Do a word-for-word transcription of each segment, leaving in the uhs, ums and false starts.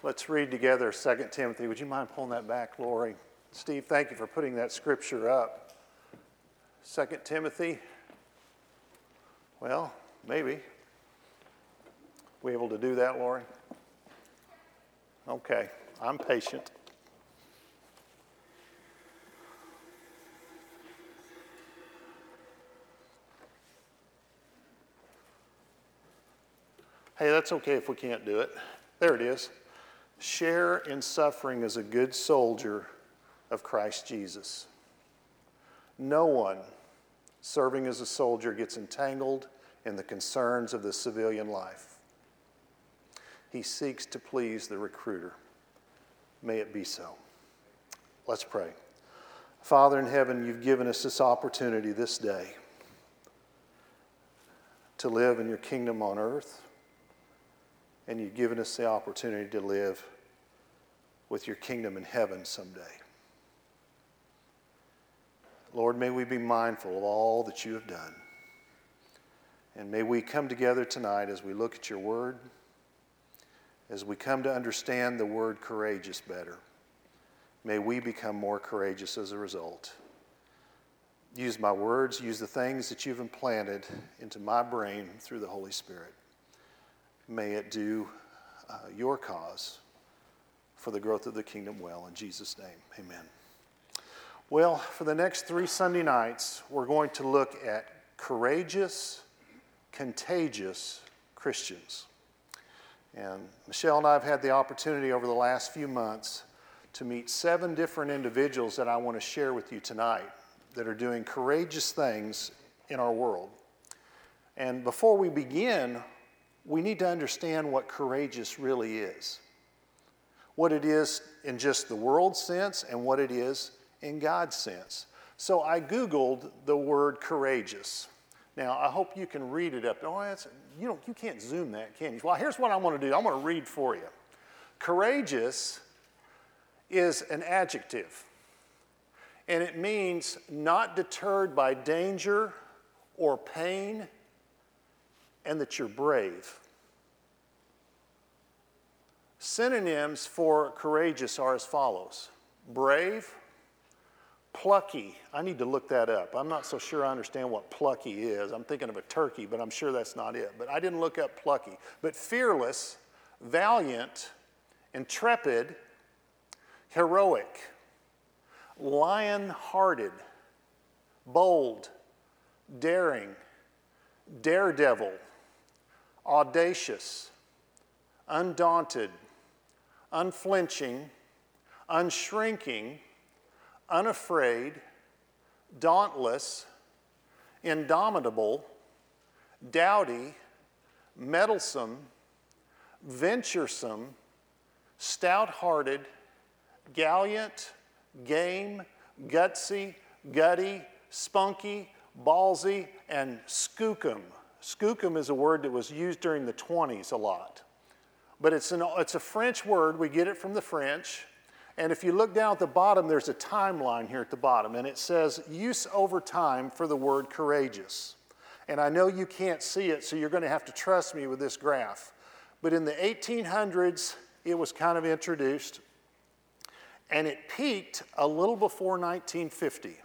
Let's read together Second Timothy. Would you mind pulling that back, Lori? Steve, thank you for putting that scripture up. Second Timothy. Well, maybe. We able to do that, Lori? Okay, I'm patient. Hey, that's okay if we can't do it. There it is. Share in suffering as a good soldier of Christ Jesus. No one serving as a soldier gets entangled in the concerns of the civilian life. He seeks to please the recruiter. May it be so. Let's pray. Father in heaven, you've given us this opportunity this day to live in your kingdom on earth, and you've given us the opportunity to live with your kingdom in heaven someday. Lord, may we be mindful of all that you have done. And may we come together tonight as we look at your word, as we come to understand the word courageous better. May we become more courageous as a result. Use my words, use the things that you've implanted into my brain through the Holy Spirit. May it do uh, your cause for the growth of the kingdom well. In Jesus' name, amen. Well, for the next three Sunday nights, we're going to look at courageous, contagious Christians. And Michelle and I have had the opportunity over the last few months to meet seven different individuals that I want to share with you tonight that are doing courageous things in our world. And before we begin, we need to understand what courageous really is. What it is in just the world sense and what it is in God's sense. So I Googled the word courageous. Now, I hope you can read it up. Oh, that's, you, don't, you can't zoom that, can you? Well, here's what I want to do. I'm going to read for you. Courageous is an adjective, and it means not deterred by danger or pain, and that you're brave. Synonyms for courageous are as follows: brave, plucky. I need to look that up. I'm not so sure I understand what plucky is. I'm thinking of a turkey, but I'm sure that's not it. But I didn't look up plucky. But fearless, valiant, intrepid, heroic, lion-hearted, bold, daring, daredevil, audacious, undaunted, unflinching, unshrinking, unafraid, dauntless, indomitable, doughty, meddlesome, venturesome, stout-hearted, gallant, game, gutsy, gutty, spunky, ballsy, and skookum. Skookum is a word that was used during the twenties a lot. But it's, an, it's a French word. We get it from the French. And if you look down at the bottom, there's a timeline here at the bottom. And it says use over time for the word courageous. And I know you can't see it, so you're going to have to trust me with this graph. But in the eighteen hundreds, it was kind of introduced. And it peaked a little before nineteen fifty.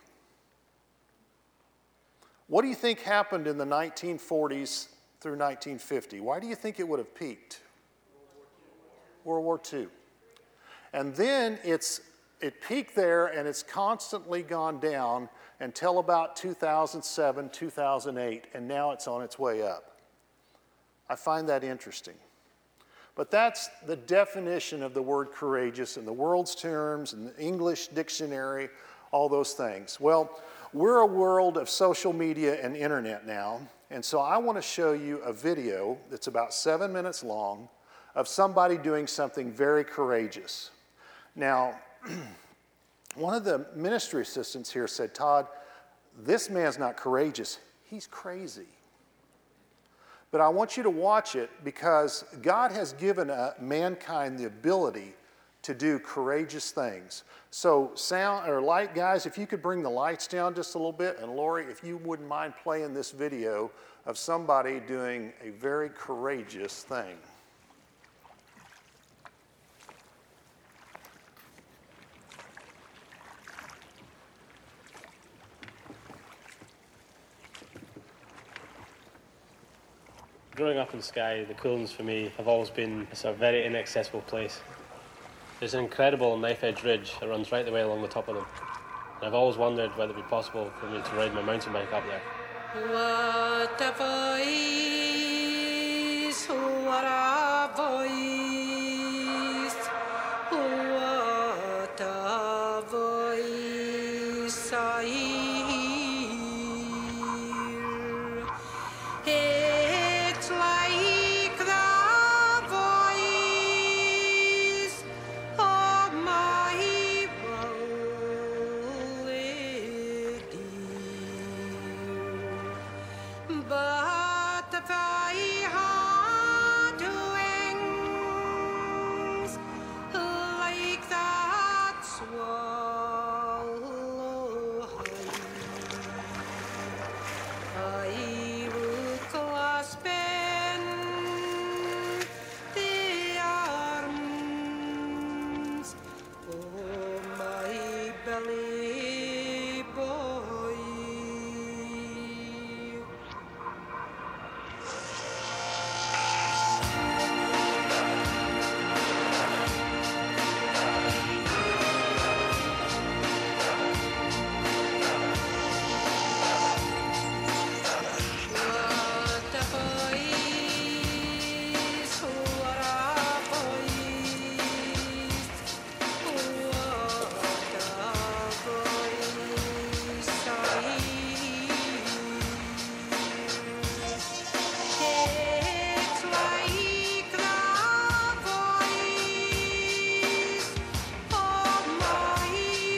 What do you think happened in the nineteen forties through nineteen fifty? Why do you think it would have peaked? World War Two. And then it's it peaked there, and it's constantly gone down until about two thousand seven, two thousand eight, and now it's on its way up. I find that interesting. But that's the definition of the word courageous in the world's terms, in the English dictionary, all those things. Well, we're a world of social media and internet now, and so I want to show you a video that's about seven minutes long of somebody doing something very courageous. Now, one of the ministry assistants here said, Todd, this man's not courageous, he's crazy. But I want you to watch it because God has given uh, mankind the ability to do courageous things. So sound or light guys, if you could bring the lights down just a little bit, and Lori, if you wouldn't mind playing this video of somebody doing a very courageous thing. Growing up in Skye, the Coolins for me have always been a sort of very inaccessible place. There's an incredible knife-edge ridge that runs right the way along the top of them. And I've always wondered whether it'd be possible for me to ride my mountain bike up there. What a voice, what a voice, what a voice I hear. It's like the voice of my rowley dear. But if I had wings like that swallow high, I would clasp in the arms of my belly boy. What a voice, what a voice, what a voice I hear. It's like the voice of my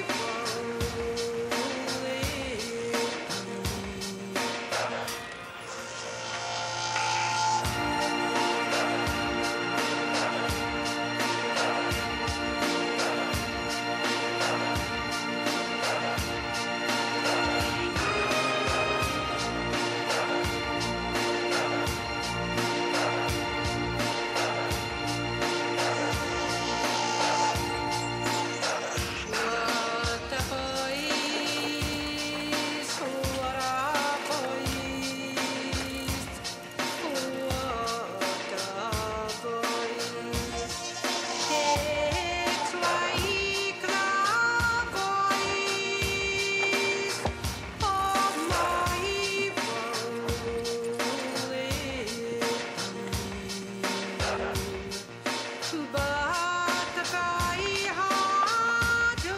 What a voice, what a voice, what a voice. It's like the voice of my rowley dear. But if I had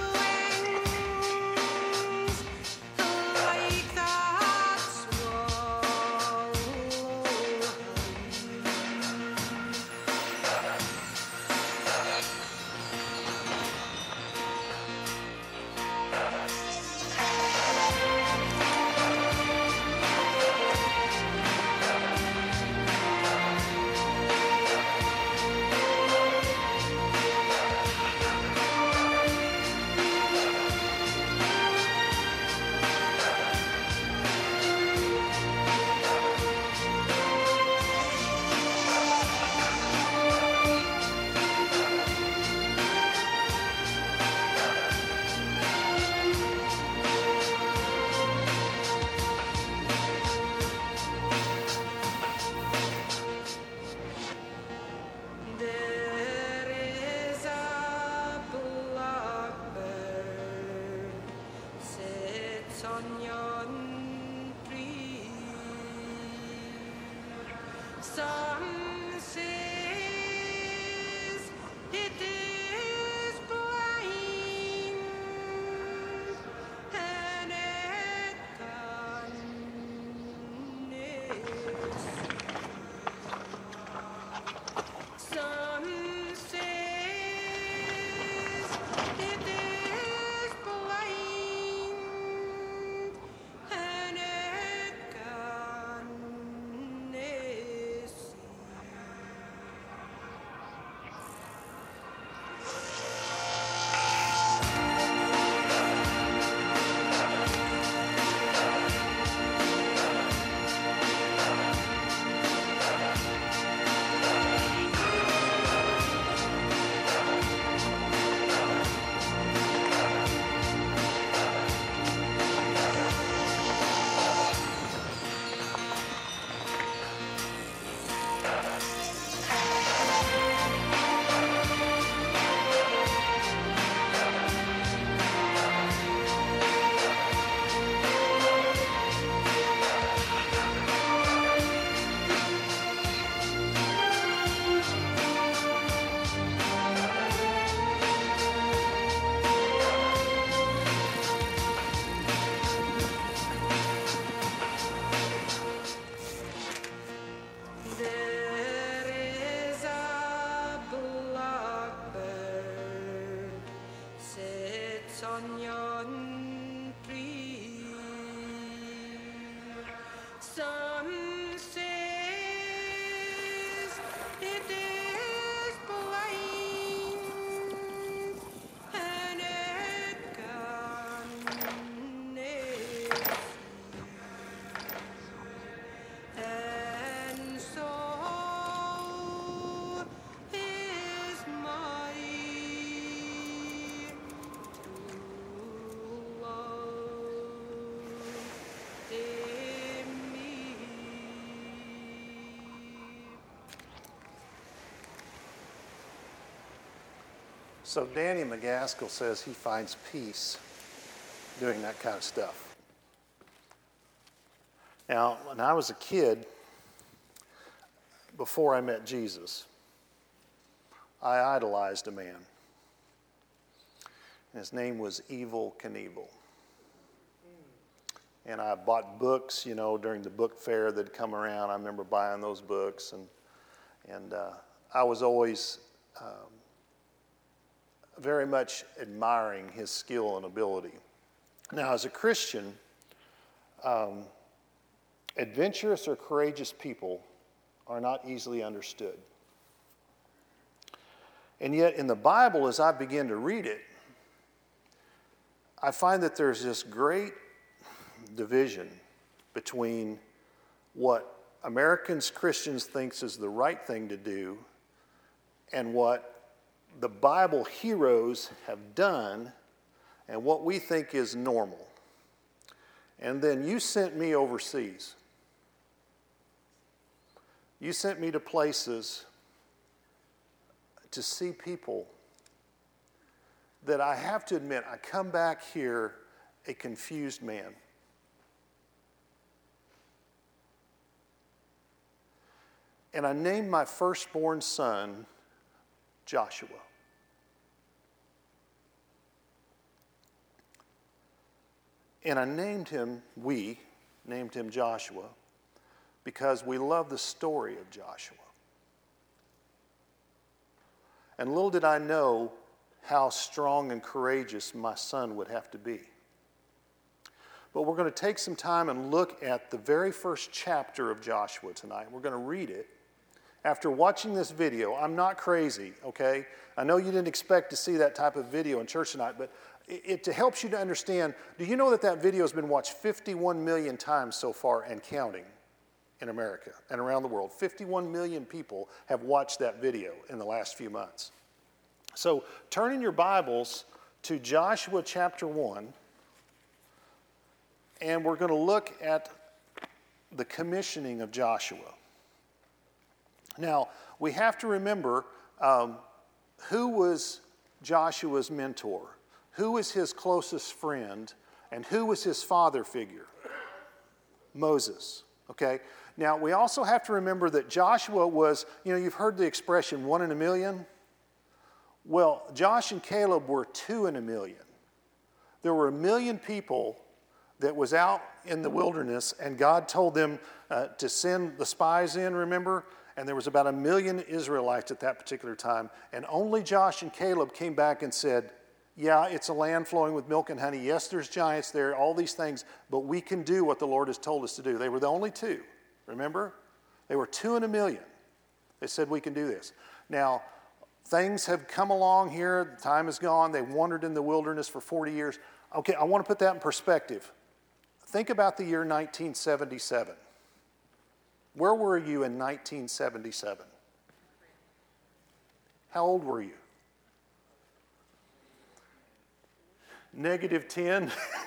wings like that swallow There is a blackbird sits on yon tree. Some says it is blind, and it can Some says it is blind, on yon tree. Some says it is blind, and it can and so is my true love in me. So Danny McGaskill says he finds peace doing that kind of stuff. Now, when I was a kid, before I met Jesus, I idolized a man. His name was Evel Knievel. And I bought books, you know, during the book fair that'd come around. I remember buying those books. And, and uh, I was always um, very much admiring his skill and ability. Now, as a Christian, um, adventurous or courageous people are not easily understood. And yet, in the Bible, as I begin to read it, I find that there's this great division between what Americans, Christians, thinks is the right thing to do and what the Bible heroes have done and what we think is normal. And then you sent me overseas. You sent me to places to see people that I have to admit, I come back here a confused man. And I named my firstborn son Joshua. And I named him, we named him Joshua, because we love the story of Joshua. And little did I know how strong and courageous my son would have to be. But we're going to take some time and look at the very first chapter of Joshua tonight. We're going to read it. After watching this video, I'm not crazy, okay? I know you didn't expect to see that type of video in church tonight, but it, it helps you to understand. Do you know that that video has been watched fifty-one million times so far and counting in America and around the world? fifty-one million people have watched that video in the last few months. So turn in your Bibles to Joshua chapter one, and we're going to look at the commissioning of Joshua. Now, we have to remember um, who was Joshua's mentor, who was his closest friend, and who was his father figure? Moses, okay? Now, we also have to remember that Joshua was, you know, you've heard the expression one in a million. Well, Josh and Caleb were two in a million. There were a million people that was out in the wilderness, and God told them uh, to send the spies in, remember? And there was about a million Israelites at that particular time. And only Josh and Caleb came back and said, yeah, it's a land flowing with milk and honey. Yes, there's giants there, all these things, but we can do what the Lord has told us to do. They were the only two, remember? They were two in a million. They said, we can do this. Now, things have come along here. The time is gone. They wandered in the wilderness for forty years. Okay, I want to put that in perspective. Think about the year nineteen seventy-seven. Where were you in nineteen seventy-seven? How old were you? Negative ten?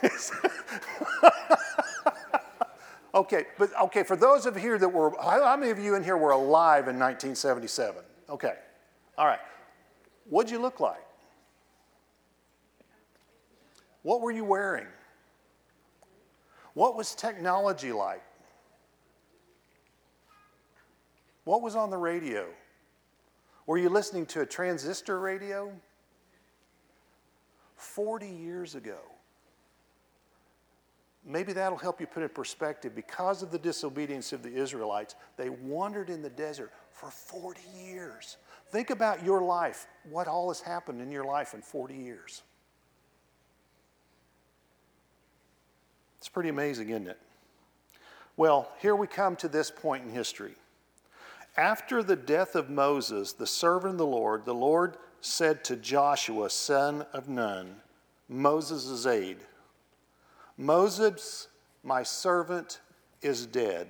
Okay, but okay, for those of you here that were, how many of you in here were alive in nineteen seventy-seven? Okay, all right. What'd you look like? What were you wearing? What was technology like? What was on the radio? Were you listening to a transistor radio? forty years ago. Maybe that'll help you put it in perspective. Because of the disobedience of the Israelites, they wandered in the desert for forty years. Think about your life, what all has happened in your life in forty years. It's pretty amazing, isn't it? Well, here we come to this point in history. After the death of Moses, the servant of the Lord, the Lord said to Joshua, son of Nun, Moses' aide, Moses, my servant, is dead.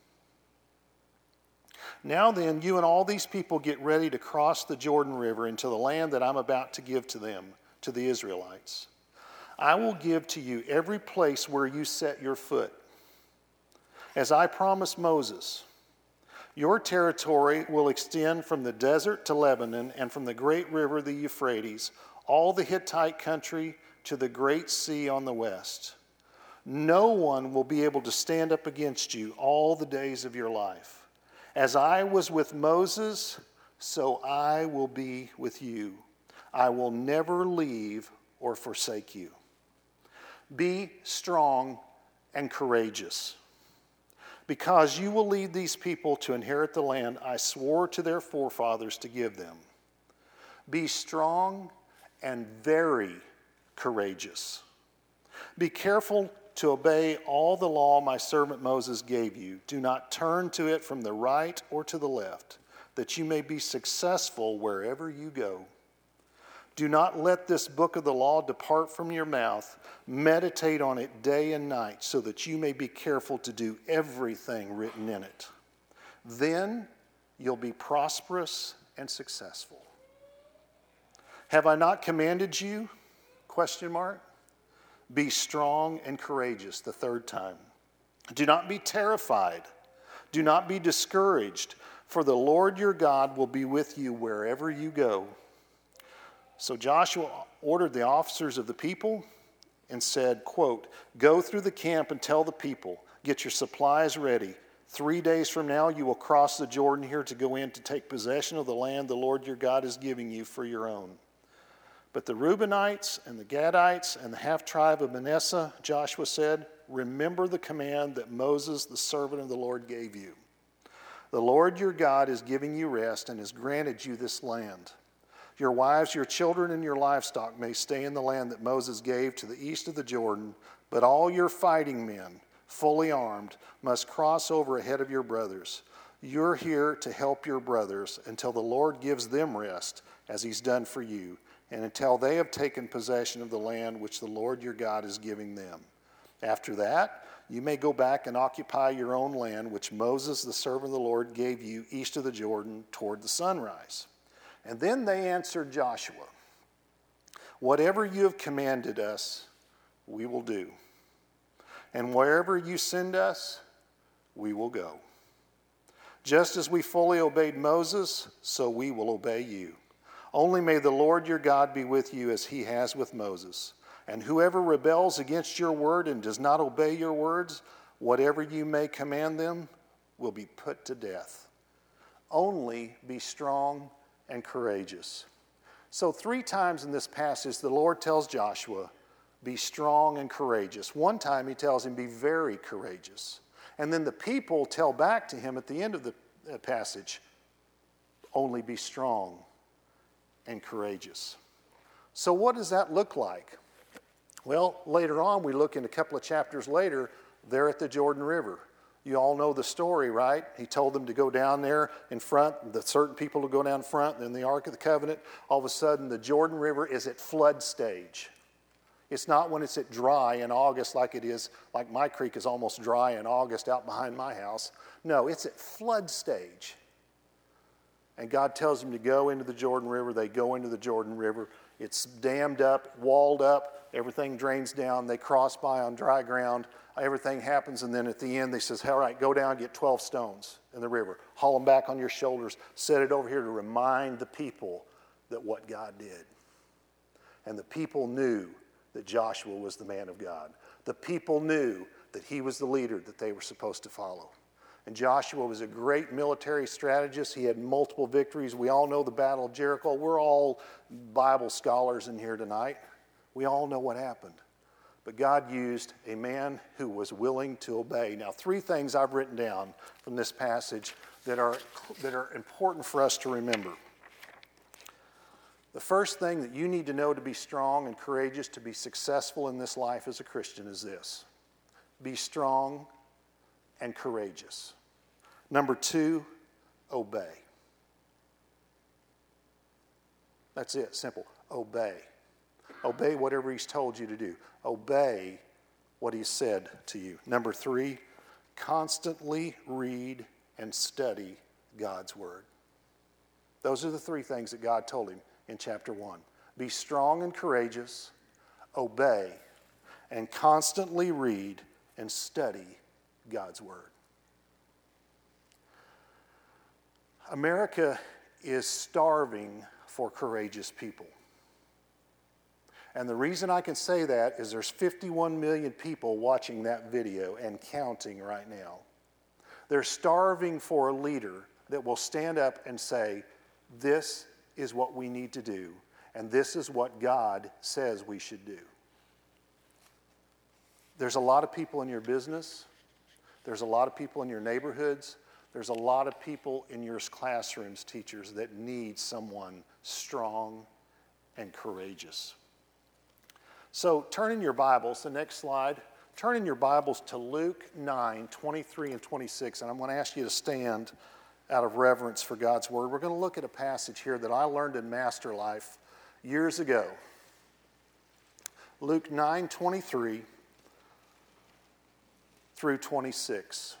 Now then, you and all these people get ready to cross the Jordan River into the land that I'm about to give to them, to the Israelites. I will give to you every place where you set your foot. As I promised Moses, your territory will extend from the desert to Lebanon and from the great river, the Euphrates, all the Hittite country to the great sea on the west. No one will be able to stand up against you all the days of your life. As I was with Moses, so I will be with you. I will never leave or forsake you. Be strong and courageous, because you will lead these people to inherit the land I swore to their forefathers to give them. Be strong and very courageous. Be careful to obey all the law my servant Moses gave you. Do not turn to it from the right or to the left, that you may be successful wherever you go. Do not let this book of the law depart from your mouth. Meditate on it day and night, so that you may be careful to do everything written in it. Then you'll be prosperous and successful. Have I not commanded you? Question mark. Be strong and courageous, the third time. Do not be terrified. Do not be discouraged, for the Lord your God will be with you wherever you go. So Joshua ordered the officers of the people and said, quote, go through the camp and tell the people, get your supplies ready. Three days from now you will cross the Jordan here to go in to take possession of the land the Lord your God is giving you for your own. But the Reubenites and the Gadites and the half-tribe of Manasseh, Joshua said, remember the command that Moses, the servant of the Lord, gave you. The Lord your God is giving you rest and has granted you this land. Your wives, your children, and your livestock may stay in the land that Moses gave to the east of the Jordan, but all your fighting men, fully armed, must cross over ahead of your brothers. You're here to help your brothers until the Lord gives them rest, as he's done for you, and until they have taken possession of the land which the Lord your God is giving them. After that, you may go back and occupy your own land, which Moses, the servant of the Lord, gave you east of the Jordan toward the sunrise. And then they answered Joshua, whatever you have commanded us, we will do. And wherever you send us, we will go. Just as we fully obeyed Moses, so we will obey you. Only may the Lord your God be with you as he has with Moses. And whoever rebels against your word and does not obey your words, whatever you may command them, will be put to death. Only be strong and courageous. So three times in this passage, the Lord tells Joshua, be strong and courageous. One time he tells him, be very courageous. And then the people tell back to him at the end of the passage, only be strong and courageous. So what does that look like? Well, later on, we look in a couple of chapters later, they're at the Jordan River. You all know the story, right? He told them to go down there in front, the certain people to go down front, then the Ark of the Covenant. All of a sudden, the Jordan River is at flood stage. It's not when it's at dry in August like it is, like my creek is almost dry in August out behind my house. No, it's at flood stage. And God tells them to go into the Jordan River. They go into the Jordan River. It's dammed up, walled up. Everything drains down. They cross by on dry ground. Everything happens. And then at the end, they says, all right, go down, get twelve stones in the river. Haul them back on your shoulders. Set it over here to remind the people that what God did. And the people knew that Joshua was the man of God. The people knew that he was the leader that they were supposed to follow. And Joshua was a great military strategist. He had multiple victories. We all know the Battle of Jericho. We're all Bible scholars in here tonight. We all know what happened. But God used a man who was willing to obey. Now, three things I've written down from this passage that are, that are important for us to remember. The first thing that you need to know to be strong and courageous, to be successful in this life as a Christian is this. be strong and courageous. Number two, obey. That's it, simple. Obey. Obey whatever he's told you to do. Obey what he said to you. Number three, constantly read and study God's word. Those are the three things that God told him in chapter one. Be strong and courageous, obey, and constantly read and study God's word. America is starving for courageous people. And the reason I can say that is there's fifty-one million people watching that video and counting right now. They're starving for a leader that will stand up and say, this is what we need to do, and this is what God says we should do. There's a lot of people in your business. There's a lot of people in your neighborhoods. There's a lot of people in your classrooms, teachers, that need someone strong and courageous. So turn in your Bibles, the next slide, turn in your Bibles to Luke nine, twenty-three and twenty-six, and I'm going to ask you to stand out of reverence for God's word. We're going to look at a passage here that I learned in Master Life years ago. Luke nine, twenty-three through twenty-six.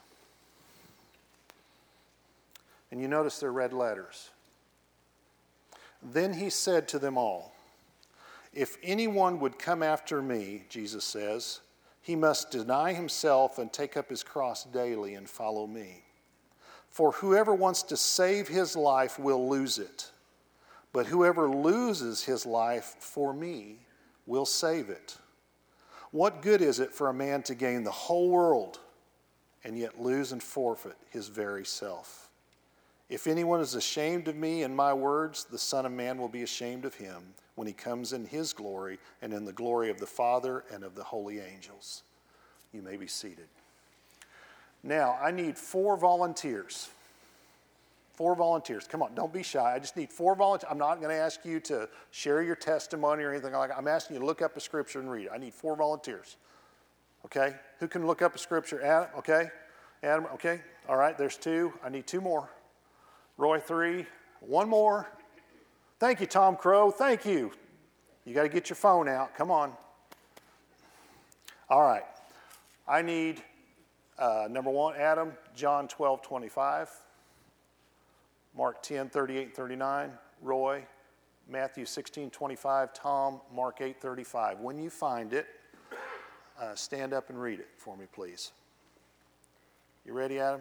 And you notice they're red letters. Then he said to them all, if anyone would come after me, Jesus says, he must deny himself and take up his cross daily and follow me. For whoever wants to save his life will lose it, but whoever loses his life for me will save it. What good is it for a man to gain the whole world and yet lose and forfeit his very self? If anyone is ashamed of me and my words, the Son of Man will be ashamed of him when he comes in his glory and in the glory of the Father and of the holy angels. You may be seated. Now, I need four volunteers. Four volunteers. Come on, don't be shy. I just need four volunteers. I'm not going to ask you to share your testimony or anything like that. I'm asking you to look up a scripture and read it. I need four volunteers. Okay? Who can look up a scripture? Adam? Okay? Adam? Okay? All right, there's two. I need two more. Roy, three. One more. Thank you, Tom Crow. Thank you. You got to get your phone out. Come on. All right. I need, uh, number one, Adam, John twelve, twenty-five. Mark ten, thirty-eight, thirty-nine. Roy, Matthew sixteen, twenty-five. Tom, Mark eight, thirty-five. When you find it, uh, stand up and read it for me, please. You ready, Adam?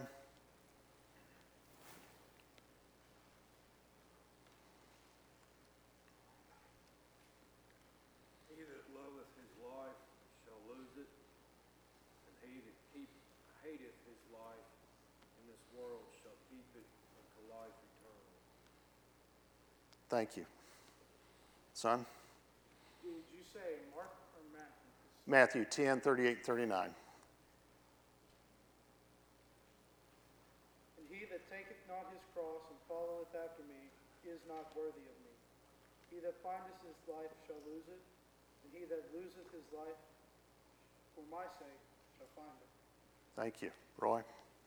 Thank you. Son? Did you say Mark or Matthew? Matthew ten, thirty-eight, thirty-nine. And he that taketh not his cross and followeth after me is not worthy of me. He that findeth his life shall lose it, and he that loseth his life for my sake shall find it. Thank you. Roy?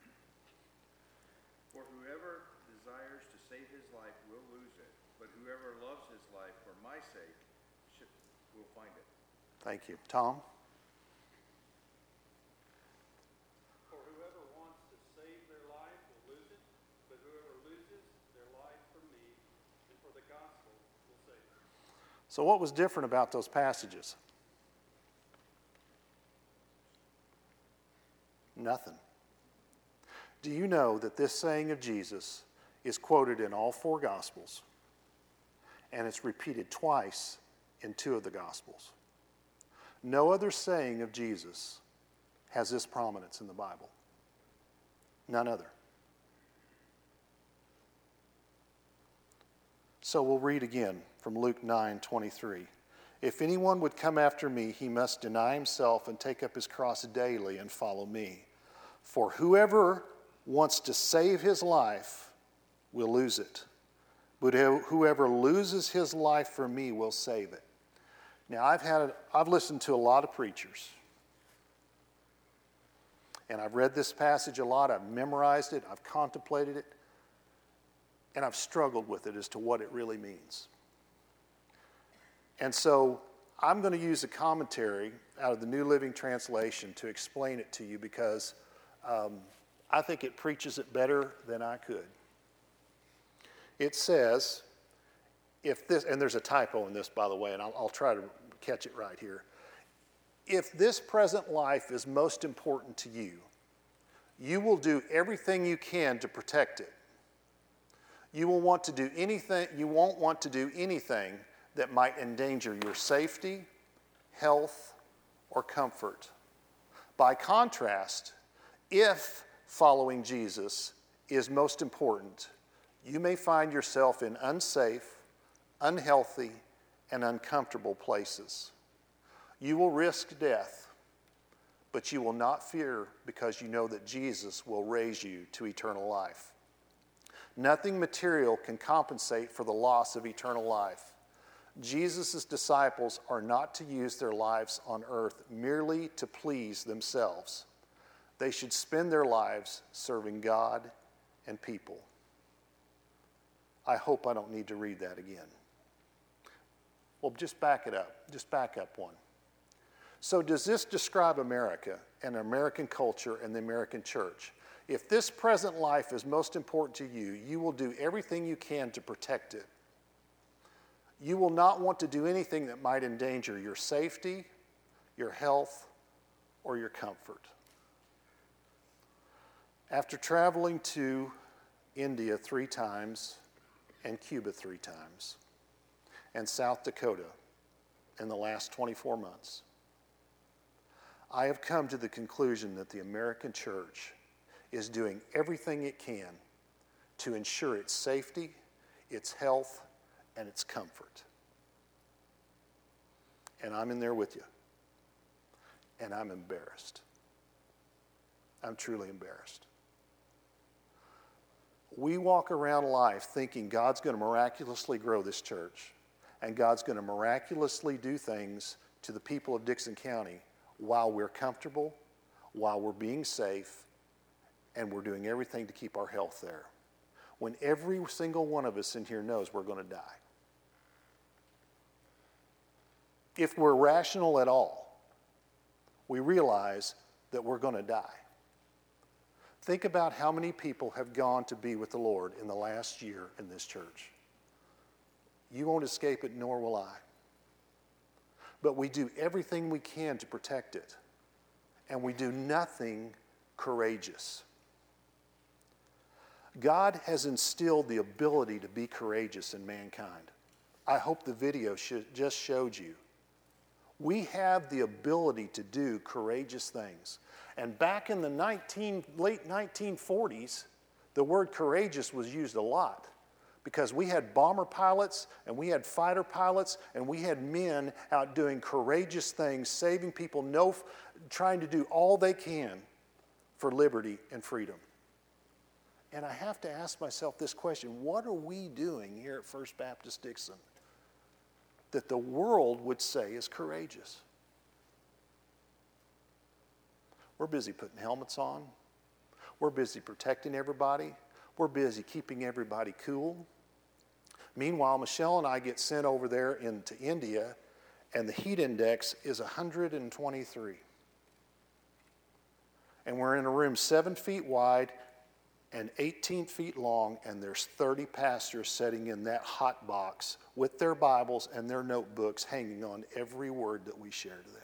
For whoever desires to save his life will lose it, but whoever loves his life for my sake should, will find it. Thank you. Tom? For whoever wants to save their life will lose it, but whoever loses their life for me and for the gospel will save it. So what was different about those passages? Nothing. Do you know that this saying of Jesus is quoted in all four Gospels? And it's repeated twice in two of the Gospels. No other saying of Jesus has this prominence in the Bible. None other. So we'll read again from Luke nine, twenty-three. If anyone would come after me, he must deny himself and take up his cross daily and follow me. For whoever wants to save his life will lose it. But whoever loses his life for me will save it. Now, I've had, I've listened to a lot of preachers. And I've read this passage a lot. I've memorized it. I've contemplated it. And I've struggled with it as to what it really means. And so I'm going to use a commentary out of the New Living Translation to explain it to you because um, I think it preaches it better than I could. It says, if this, and there's a typo in this, by the way, and I'll, I'll try to catch it right here. If this present life is most important to you, you will do everything you can to protect it. You will want to do anything, you won't want to do anything that might endanger your safety, health, or comfort. By contrast, if following Jesus is most important, you may find yourself in unsafe, unhealthy, and uncomfortable places. You will risk death, but you will not fear because you know that Jesus will raise you to eternal life. Nothing material can compensate for the loss of eternal life. Jesus' disciples are not to use their lives on earth merely to please themselves. They should spend their lives serving God and people. I hope I don't need to read that again. Well, just back it up. Just back up one. So does this describe America and American culture and the American church? If this present life is most important to you, you will do everything you can to protect it. You will not want to do anything that might endanger your safety, your health, or your comfort. After traveling to India three times and Cuba three times and South Dakota in the last twenty-four months, I have come to the conclusion that the American church is doing everything it can to ensure its safety, its health, and its comfort. And I'm in there with you. And I'm embarrassed. I'm truly embarrassed. We walk around life thinking God's going to miraculously grow this church, and God's going to miraculously do things to the people of Dickson County while we're comfortable, while we're being safe, and we're doing everything to keep our health there. When every single one of us in here knows we're going to die. If we're rational at all, we realize that we're going to die. Think about how many people have gone to be with the Lord in the last year in this church. You won't escape it, nor will I. But we do everything we can to protect it. And we do nothing courageous. God has instilled the ability to be courageous in mankind. I hope the video should, just showed you. We have the ability to do courageous things. And back in the nineteen, late nineteen forties, the word courageous was used a lot. Because we had bomber pilots and we had fighter pilots and we had men out doing courageous things, saving people, no, trying to do all they can for liberty and freedom. And I have to ask myself this question: what are we doing here at First Baptist Dickson that the world would say is courageous? We're busy putting helmets on. We're busy protecting everybody. We're busy keeping everybody cool. Meanwhile, Michelle and I get sent over there into India, and the heat index is one hundred twenty-three. And we're in a room seven feet wide and eighteen feet long, and there's thirty pastors sitting in that hot box with their Bibles and their notebooks hanging on every word that we share to them.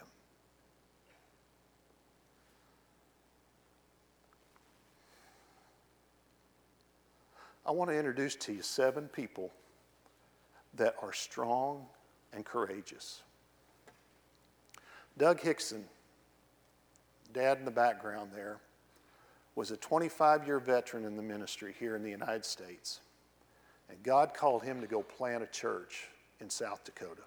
I want to introduce to you seven people that are strong and courageous. Doug Hickson, dad in the background there, was a twenty-five-year veteran in the ministry here in the United States. And God called him to go plant a church in South Dakota.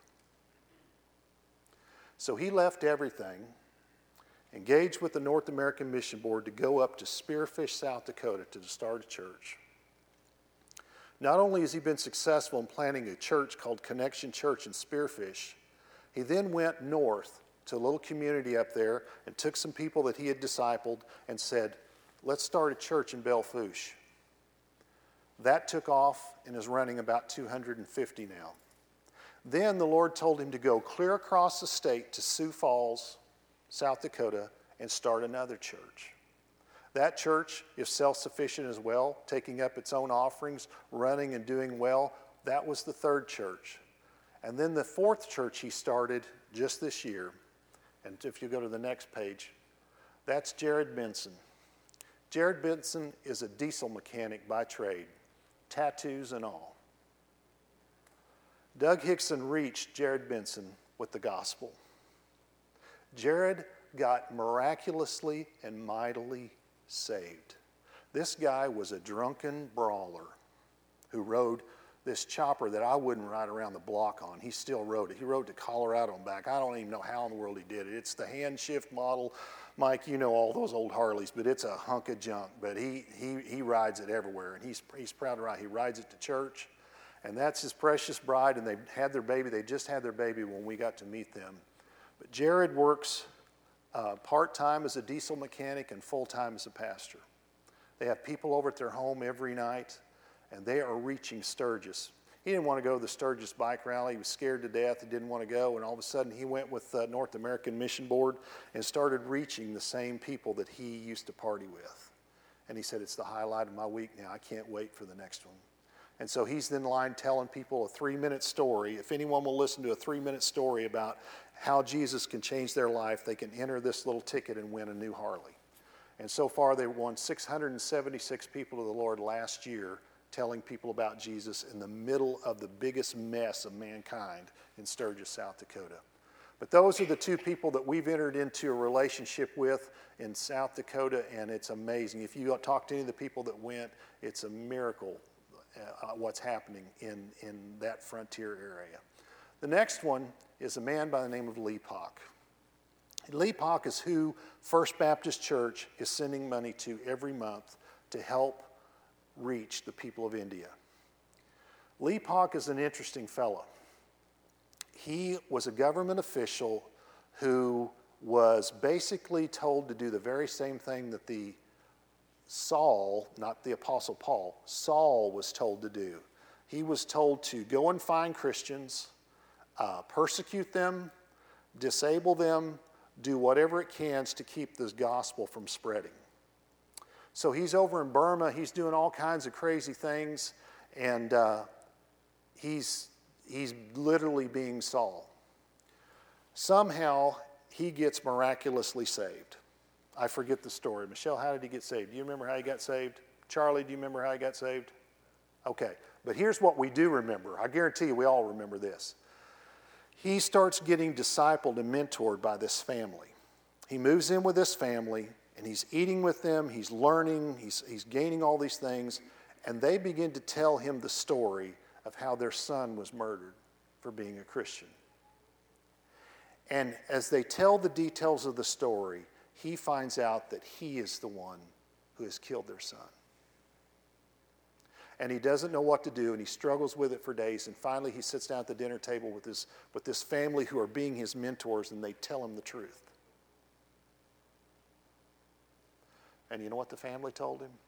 So he left everything, engaged with the North American Mission Board to go up to Spearfish, South Dakota to start a church. Not only has he been successful in planting a church called Connection Church in Spearfish, he then went north to a little community up there and took some people that he had discipled and said, let's start a church in Belle Fourche. That took off and is running about two hundred fifty now. Then the Lord told him to go clear across the state to Sioux Falls, South Dakota, and start another church. That church is self-sufficient as well, taking up its own offerings, running and doing well. That was the third church. And then the fourth church he started just this year, and if you go to the next page, that's Jared Benson. Jared Benson is a diesel mechanic by trade, tattoos and all. Doug Hickson reached Jared Benson with the gospel. Jared got miraculously and mightily saved. This guy was a drunken brawler who rode this chopper that I wouldn't ride around the block on. He still rode it. He rode to Colorado and back. I don't even know how in the world he did it. It's the hand shift model. Mike, you know all those old Harleys, but it's a hunk of junk. But he he he rides it everywhere, and he's he's proud to ride. He rides it to church, and that's his precious bride, and they had their baby. They just had their baby when we got to meet them. But Jared works uh, part-time as a diesel mechanic and full-time as a pastor. They have people over at their home every night, and they are reaching Sturgis. He didn't want to go to the Sturgis bike rally. He was scared to death. He didn't want to go, and all of a sudden he went with the North American Mission Board and started reaching the same people that he used to party with. And he said, it's the highlight of my week now. I can't wait for the next one. And so he's in line telling people a three-minute story. If anyone will listen to a three-minute story about how Jesus can change their life, they can enter this little ticket and win a new Harley. And so far, they won six hundred seventy-six people to the Lord last year, telling people about Jesus in the middle of the biggest mess of mankind in Sturgis, South Dakota. But those are the two people that we've entered into a relationship with in South Dakota, and it's amazing. If you talk to any of the people that went, it's a miracle uh, what's happening in, in that frontier area. The next one is a man by the name of Lee Pock. Lee Pock is who First Baptist Church is sending money to every month to help reach the people of India. Lee Pock is an interesting fellow. He was a government official who was basically told to do the very same thing that the Saul, not the Apostle Paul, Saul was told to do. He was told to go and find Christians, uh, persecute them, disable them, do whatever it can to keep this gospel from spreading. So he's over in Burma. He's doing all kinds of crazy things, and uh, he's he's literally being Saul. Somehow he gets miraculously saved. I forget the story. Michelle, how did he get saved? Do you remember how he got saved? Charlie, do you remember how he got saved? Okay, but here's what we do remember. I guarantee you we all remember this. He starts getting discipled and mentored by this family. He moves in with this family, and he's eating with them, he's learning, he's, he's gaining all these things, and they begin to tell him the story of how their son was murdered for being a Christian. And as they tell the details of the story, he finds out that he is the one who has killed their son. And he doesn't know what to do, and he struggles with it for days, and finally he sits down at the dinner table with this, with this family who are being his mentors, and they tell him the truth. And you know what the family told him?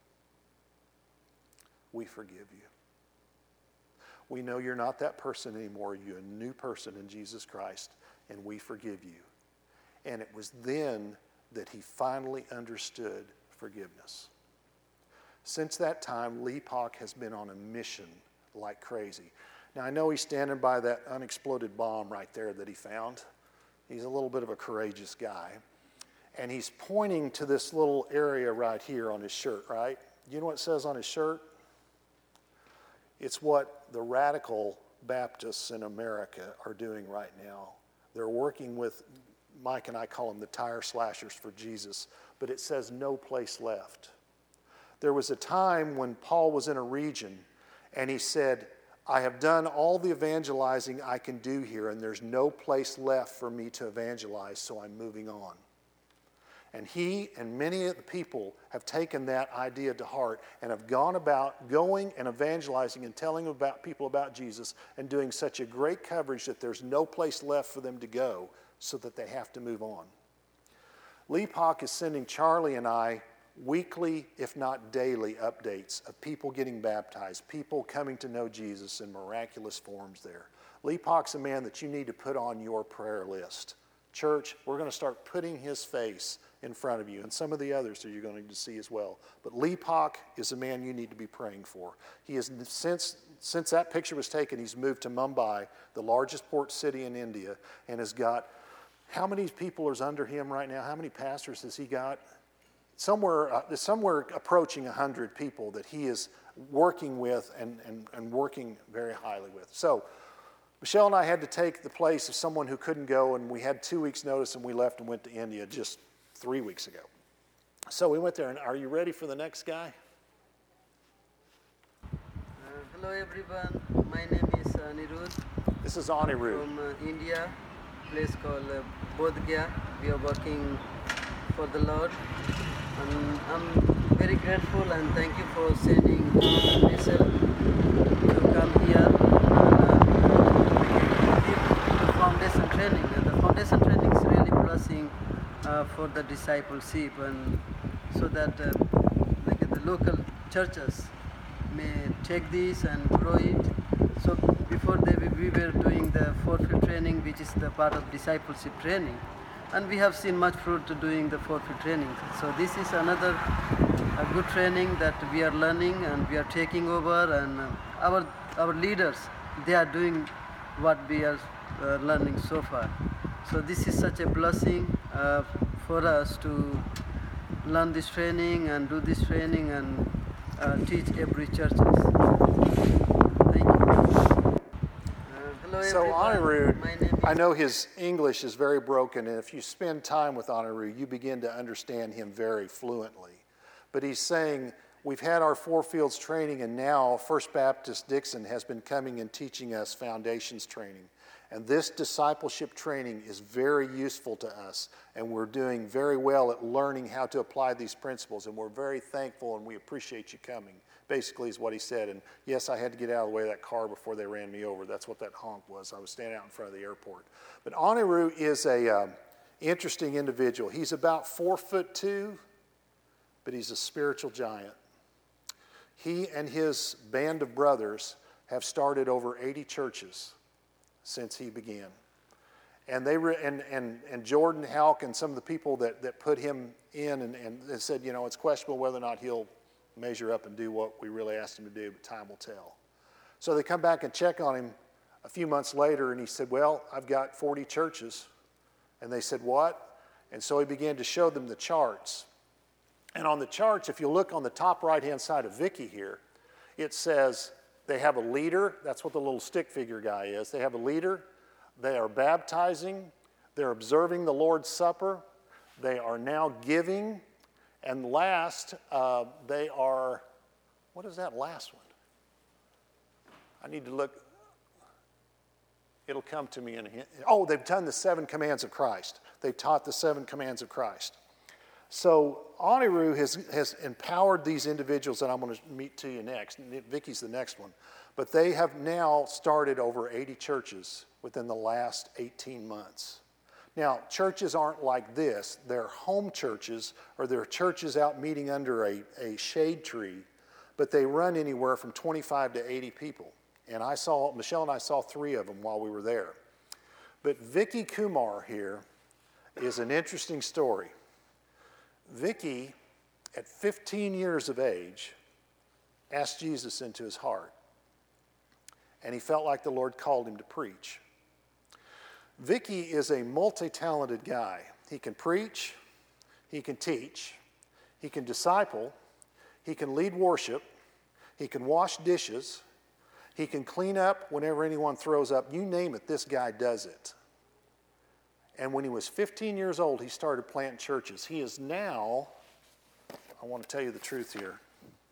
We forgive you. We know you're not that person anymore. You're a new person in Jesus Christ, and we forgive you. And it was then that he finally understood forgiveness. Since that time, Lee Pock has been on a mission like crazy. Now, I know he's standing by that unexploded bomb right there that he found. He's a little bit of a courageous guy. And he's pointing to this little area right here on his shirt, right? You know what it says on his shirt? It's what the radical Baptists in America are doing right now. They're working with, Mike and I call them the tire slashers for Jesus, but it says no place left. There was a time when Paul was in a region and he said, I have done all the evangelizing I can do here, and there's no place left for me to evangelize, so I'm moving on. And he and many of the people have taken that idea to heart and have gone about going and evangelizing and telling about people about Jesus and doing such a great coverage that there's no place left for them to go, so that they have to move on. Lee Pock is sending Charlie and I weekly, if not daily, updates of people getting baptized, people coming to know Jesus in miraculous forms there. Lee Pock's a man that you need to put on your prayer list. Church, we're going to start putting his face in front of you, and some of the others that you're going to see as well. But Lee Pock is a man you need to be praying for. He has, since, since that picture was taken, he's moved to Mumbai, the largest port city in India, and has got, how many people are under him right now? How many pastors has he got? Somewhere, uh, somewhere approaching one hundred people that he is working with and, and, and working very highly with. So Michelle and I had to take the place of someone who couldn't go, and we had two weeks' notice, and we left and went to India just three weeks ago. So we went there, and are you ready for the next guy? Uh, hello everyone, my name is uh, Anirudh. This is Anirudh. From uh, India, place called uh, Bodh Gaya. We are working for the Lord. And I'm very grateful and thank you for sending Michelle to come here and uh, give the foundation training. And the foundation training is really blessing uh, for the discipleship, and so that uh, like the local churches may take this and grow it. So before they, we were doing the four-field training, which is the part of discipleship training. And we have seen much fruit to doing the four-field training. So this is another a good training that we are learning and we are taking over, and uh, our our leaders, they are doing what we are uh, learning so far. So this is such a blessing uh, for us to learn this training and do this training and uh, teach every church. Thank you. Hello So everyone. Anirudh, My name is I know his English is very broken, and if you spend time with Anirudh, you begin to understand him very fluently. But he's saying, we've had our Four Fields training, and now First Baptist Dixon has been coming and teaching us foundations training. And this discipleship training is very useful to us, and we're doing very well at learning how to apply these principles, and we're very thankful and we appreciate you coming, basically is what he said. And yes, I had to get out of the way of that car before they ran me over. That's what that honk was. I was standing out in front of the airport. But Anirudh is a um, interesting individual. He's about four foot two, but he's a spiritual giant. He and his band of brothers have started over eighty churches since he began. And they re- and, and, and Jordan Halk and some of the people that, that put him in and, and they said, you know, it's questionable whether or not he'll measure up and do what we really asked him to do, but time will tell. So they come back and check on him a few months later, and he said, well, I've got forty churches. And they said, what? And so he began to show them the charts. And on the charts, if you look on the top right-hand side of Vicky here, it says they have a leader. That's what the little stick figure guy is. They have a leader. They are baptizing. They're observing the Lord's Supper. They are now giving. And last, uh, they are, what is that last one? I need to look. It'll come to me in a hint. Oh, they've done the seven commands of Christ. They've taught the seven commands of Christ. So Anirudh has, has empowered these individuals that I'm going to meet to you next. Vicky's the next one. But they have now started over eighty churches within the last eighteen months. Now, churches aren't like this. They're home churches, or they're churches out meeting under a, a shade tree, but they run anywhere from twenty-five to eighty people. And I saw, Michelle and I saw three of them while we were there. But Vicky Kumar here is an interesting story. Vicky, at fifteen years of age, asked Jesus into his heart. And he felt like the Lord called him to preach. Vicky is a multi-talented guy. He can preach, he can teach, he can disciple, he can lead worship, he can wash dishes, he can clean up whenever anyone throws up. You name it, this guy does it. And when he was fifteen years old, he started planting churches. He is now, I want to tell you the truth here,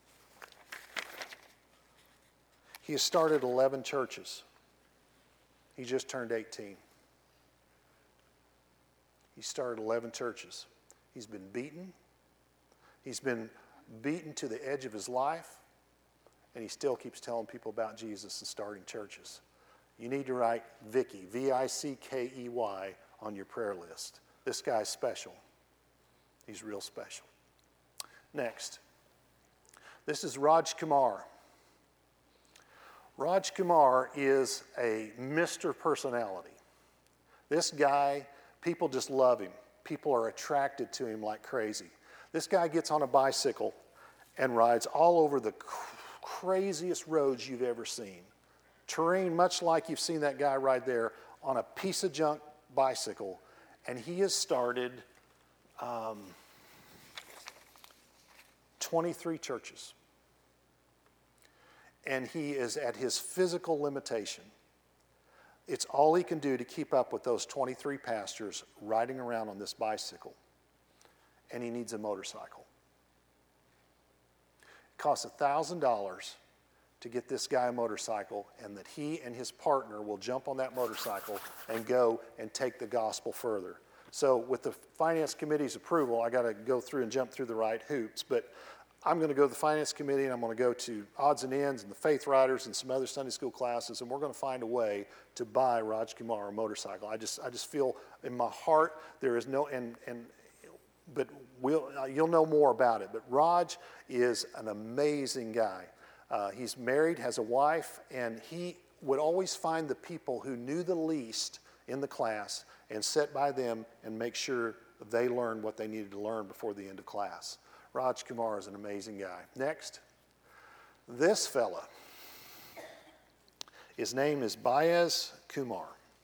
he has started eleven churches. He just turned eighteen. He started eleven churches. He's been beaten. He's been beaten to the edge of his life, and he still keeps telling people about Jesus and starting churches. You need to write Vicky, V I C K E Y, on your prayer list. This guy's special. He's real special. Next, this is Raj Kumar. Raj Kumar is a Mister Personality. This guy, people just love him. People are attracted to him like crazy. This guy gets on a bicycle and rides all over the cr- craziest roads you've ever seen. Terrain much like you've seen that guy ride there on a piece of junk bicycle. And he has started um, twenty-three churches. And he is at his physical limitation. It's all he can do to keep up with those twenty-three pastors riding around on this bicycle. And he needs a motorcycle. It costs one thousand dollars to get this guy a motorcycle, and that he and his partner will jump on that motorcycle and go and take the gospel further. So with the Finance Committee's approval, I got to go through and jump through the right hoops, but I'm going to go to the Finance Committee, and I'm going to go to Odds and Ends and the Faith Riders and some other Sunday school classes, and we're going to find a way to buy Raj Kumar a motorcycle. I just I just feel in my heart there is no, and, and but we'll, uh, you'll know more about it. But Raj is an amazing guy. Uh, he's married, has a wife, and he would always find the people who knew the least in the class and sit by them and make sure they learned what they needed to learn before the end of class. Raj Kumar is an amazing guy. Next, this fella, his name is Baez Kumar.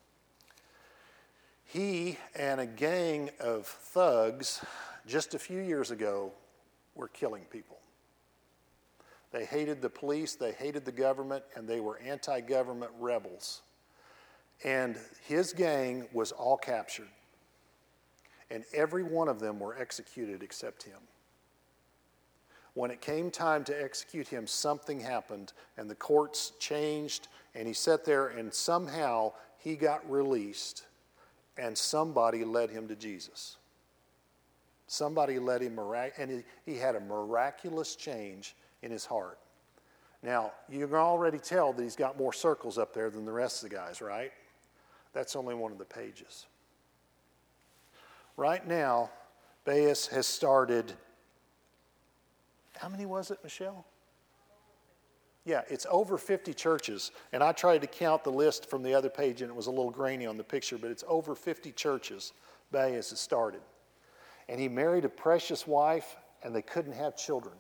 He and a gang of thugs just a few years ago were killing people. They hated the police, they hated the government, and they were anti-government rebels. And his gang was all captured. And every one of them were executed except him. When it came time to execute him, something happened, and the courts changed, and he sat there, and somehow he got released, and somebody led him to Jesus. Somebody led him, mirac- and he, he had a miraculous change in his heart. Now, you can already tell that he's got more circles up there than the rest of the guys, right? That's only one of the pages. Right now, Baez has started, how many was it, Michelle? Yeah, it's over fifty churches, and I tried to count the list from the other page, and it was a little grainy on the picture, but it's over fifty churches Baez has started. And he married a precious wife, and they couldn't have children.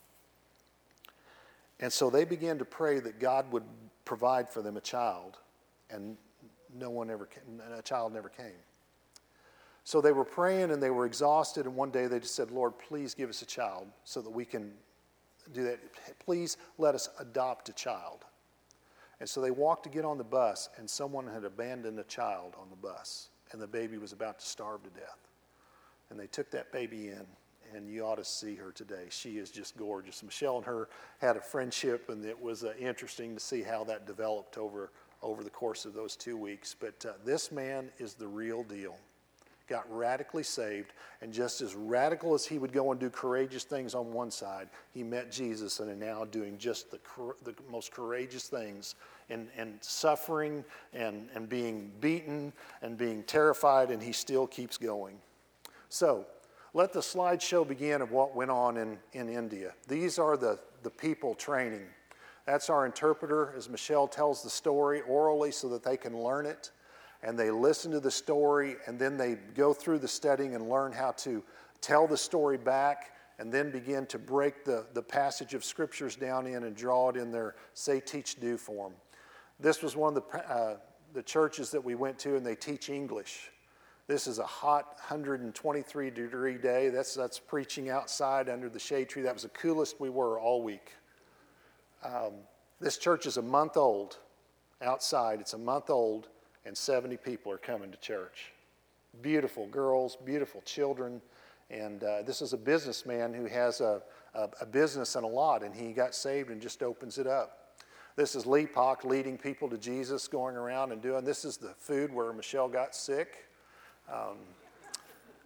And so they began to pray that God would provide for them a child, and no one ever came, a child never came. So they were praying, and they were exhausted, and one day they just said, Lord, please give us a child so that we can do that. Please let us adopt a child. And so they walked to get on the bus, and someone had abandoned a child on the bus, and the baby was about to starve to death. And they took that baby in, and you ought to see her today. She is just gorgeous. Michelle and her had a friendship, and it was uh, interesting to see how that developed over, over the course of those two weeks. But uh, this man is the real deal. Got radically saved, and just as radical as he would go and do courageous things on one side, he met Jesus and is now doing just the, the most courageous things, and, and suffering and, and being beaten and being terrified, and he still keeps going. So let the slideshow begin of what went on in, in India. These are the, the people training. That's our interpreter as Michelle tells the story orally so that they can learn it. And they listen to the story, and then they go through the studying and learn how to tell the story back, and then begin to break the, the passage of scriptures down in and draw it in their say, teach, do form. This was one of the, uh, the churches that we went to, and they teach English. This is a hot one hundred twenty-three degree day. That's, that's preaching outside under the shade tree. That was the coolest we were all week. Um, this church is a month old outside. It's a month old. And seventy people are coming to church. Beautiful girls, beautiful children. And uh, this is a businessman who has a, a, a business and a lot, and he got saved and just opens it up. This is Lee Pock leading people to Jesus, going around and doing. This is the food where Michelle got sick. Um,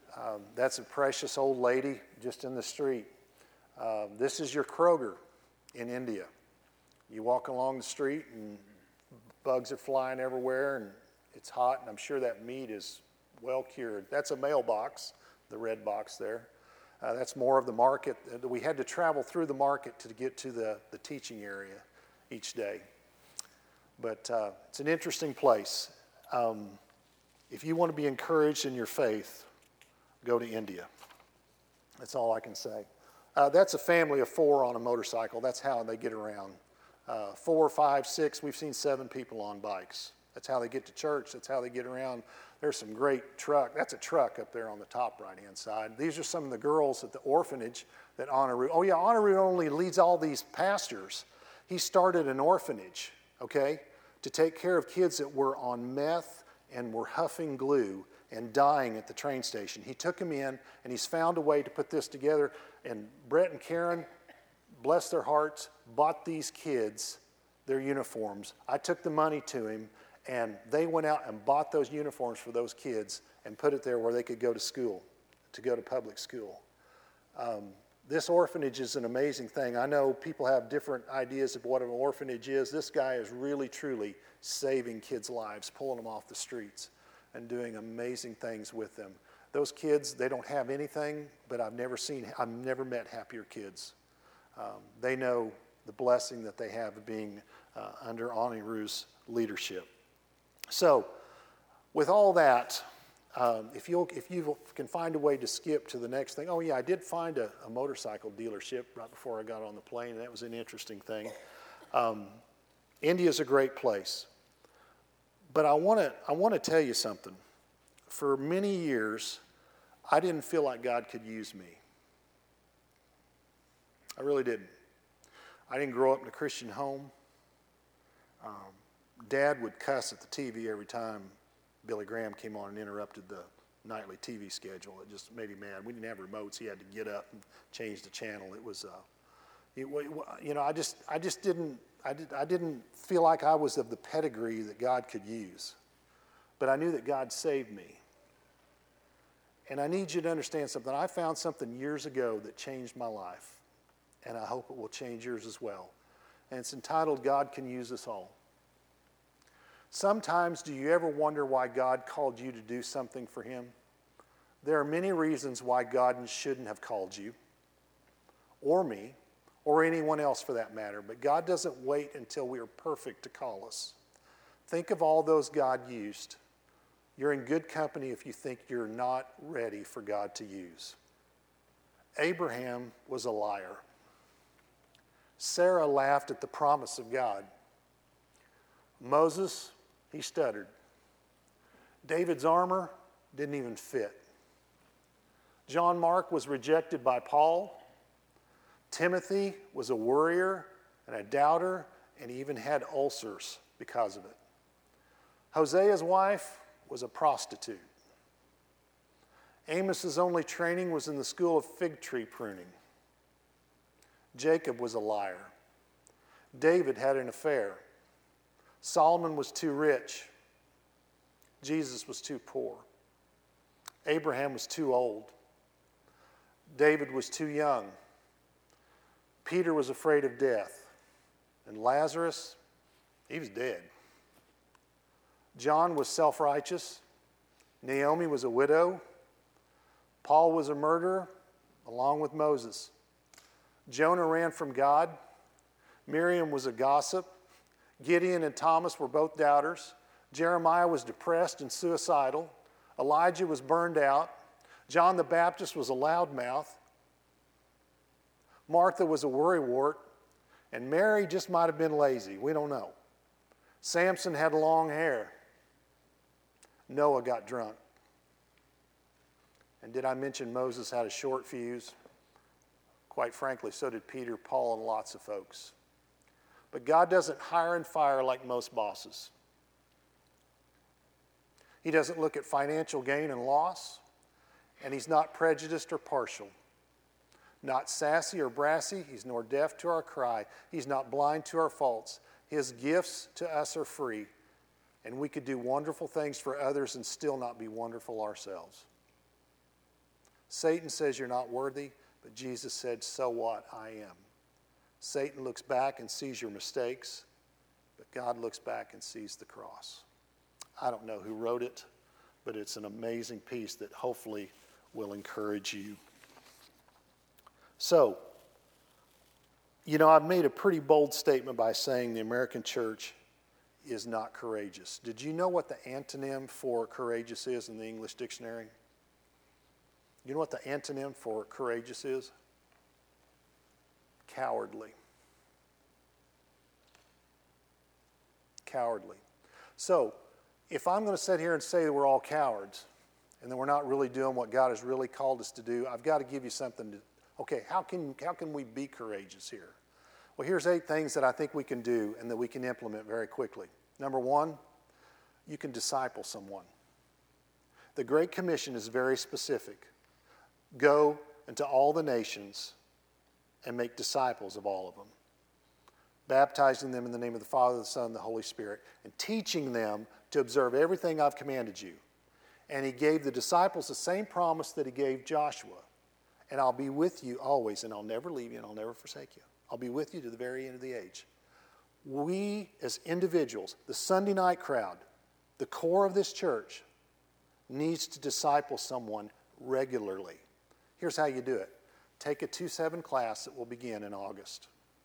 Um, that's a precious old lady just in the street. Uh, this is your Kroger in India. You walk along the street and bugs are flying everywhere and it's hot, and I'm sure that meat is well cured. That's a mailbox, the red box there. Uh, that's more of the market. We had to travel through the market to get to the, the teaching area each day. But uh, it's an interesting place. Um, if you want to be encouraged in your faith, go to India. That's all I can say. Uh, that's a family of four on a motorcycle. That's how they get around. Uh, four, five, six, we've seen seven people on bikes. That's how they get to church. That's how they get around. There's some great truck. That's a truck up there on the top right-hand side. These are some of the girls at the orphanage that Honoru. Oh, yeah, Honoru only leads all these pastors. He started an orphanage, okay, to take care of kids that were on meth and were huffing glue and dying at the train station. He took them in, and he's found a way to put this together. And Brett and Karen, bless their hearts, bought these kids their uniforms. I took the money to him, and they went out and bought those uniforms for those kids and put it there where they could go to school, to go to public school. Um, this orphanage is an amazing thing. I know people have different ideas of what an orphanage is. This guy is really, truly saving kids' lives, pulling them off the streets and doing amazing things with them. Those kids, they don't have anything, but I've never seen, I've never met happier kids. Um, they know the blessing that they have of being uh, under Aniru's leadership. So, with all that, um, if you if you can find a way to skip to the next thing, oh yeah, I did find a, a motorcycle dealership right before I got on the plane, and that was an interesting thing. Um, India's a great place, but I want to I want to tell you something. For many years, I didn't feel like God could use me. I really didn't. I didn't grow up in a Christian home. Um, Dad would cuss at the T V every time Billy Graham came on and interrupted the nightly T V schedule. It just made him mad. We didn't have remotes. He had to get up and change the channel. It was, uh, it, you know, I just, I just didn't, I, did, I didn't feel like I was of the pedigree that God could use. But I knew that God saved me. And I need you to understand something. I found something years ago that changed my life, and I hope it will change yours as well. And it's entitled, God Can Use Us All. Sometimes, do you ever wonder why God called you to do something for him? There are many reasons why God shouldn't have called you, or me, or anyone else for that matter. But God doesn't wait until we are perfect to call us. Think of all those God used. You're in good company if you think you're not ready for God to use. Abraham was a liar. Sarah laughed at the promise of God. Moses, he stuttered. David's armor didn't even fit. John Mark was rejected by Paul. Timothy was a worrier and a doubter, and he even had ulcers because of it. Hosea's wife was a prostitute. Amos's only training was in the school of fig tree pruning. Jacob was a liar. David had an affair. Solomon was too rich. Jesus was too poor. Abraham was too old. David was too young. Peter was afraid of death. And Lazarus, he was dead. John was self-righteous. Naomi was a widow. Paul was a murderer, along with Moses. Jonah ran from God. Miriam was a gossip. Gideon and Thomas were both doubters. Jeremiah was depressed and suicidal. Elijah was burned out. John the Baptist was a loudmouth. Martha was a worrywart. And Mary just might have been lazy. We don't know. Samson had long hair. Noah got drunk. And did I mention Moses had a short fuse? Quite frankly, so did Peter, Paul, and lots of folks. But God doesn't hire and fire like most bosses. He doesn't look at financial gain and loss, and he's not prejudiced or partial. Not sassy or brassy, he's nor deaf to our cry. He's not blind to our faults. His gifts to us are free, and we could do wonderful things for others and still not be wonderful ourselves. Satan says you're not worthy, but Jesus said, so what? I am. Satan looks back and sees your mistakes, but God looks back and sees the cross. I don't know who wrote it, but it's an amazing piece that hopefully will encourage you. So, you know, I've made a pretty bold statement by saying the American church is not courageous. Did you know what the antonym for courageous is in the English dictionary? You know what the antonym for courageous is? Cowardly. Cowardly. So, if I'm going to sit here and say that we're all cowards and that we're not really doing what God has really called us to do, I've got to give you something to, okay, how can, how can we be courageous here? Well, here's eight things that I think we can do and that we can implement very quickly. Number one, you can disciple someone. The Great Commission is very specific. Go into all the nations and make disciples of all of them, baptizing them in the name of the Father, the Son, and the Holy Spirit, and teaching them to observe everything I've commanded you. And he gave the disciples the same promise that he gave Joshua. And I'll be with you always, and I'll never leave you, and I'll never forsake you. I'll be with you to the very end of the age. We, as individuals, the Sunday night crowd, the core of this church, needs to disciple someone regularly. Here's how you do it. Take a two seven class that will begin in August.